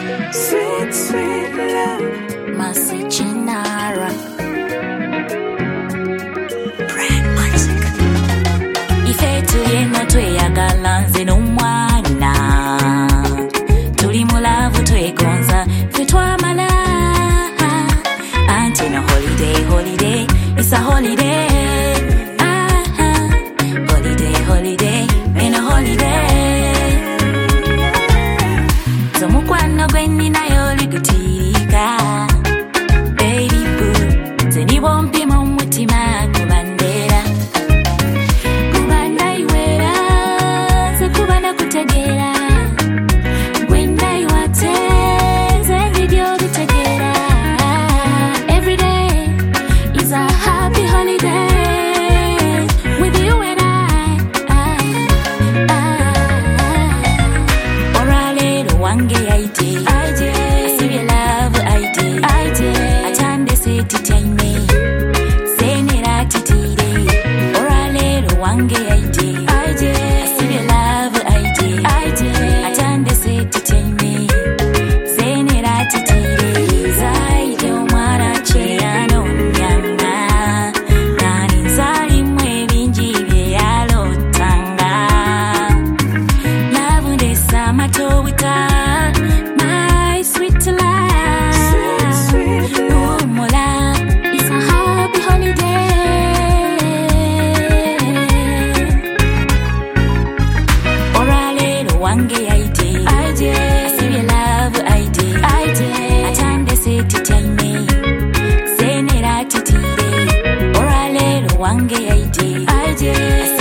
Sweet, sweet love. Masichinara Brand music. Ifetu yena tweyagala nze n'omwana tuli mulavu twegonza ffe twamala anti no holiday holiday it's a holiday holiday holiday in a holiday zomukwano gwe ninayo ligutirika baby boo zeni bompi mu mutima kubandera kubanda iwera ze kubana kutegera gwenda iwate ze video bitegera every day is a happy holiday with you and I orale wange yaite asibye love aite atande seti time senera titire orale wange yaite asibye love aite atande seti time senera titire zaite omwana cheyano nyanga nani zali mwe bingi bye yalotanga love ndesa matowita my sweet life mola it's a happy holiday orale wange yaite asibye love aite atande seti time senera titire orale wange yaite